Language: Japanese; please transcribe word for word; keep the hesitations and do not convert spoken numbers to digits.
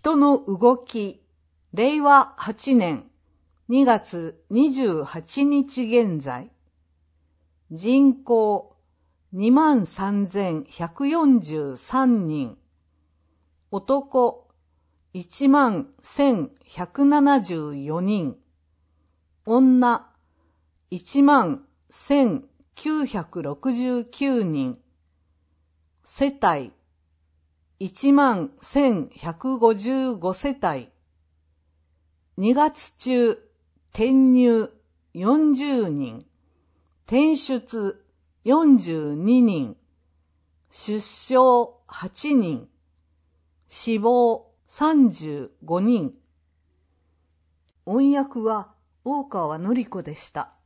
人の動き、れいわはちねんにがつにじゅうはちにち現在。人口にまんさんぜんひゃくよんじゅうさんにん。男いちまんせんひゃくななじゅうよにん。女いちまんせんきゅうひゃくろくじゅうきゅうにん。世帯いちまんせんひゃくごじゅうご世帯。にがつ中、転入よんじゅうにん。転出よんじゅうににん。出生はちにん。死亡さんじゅうごにん。音訳は大川典子でした。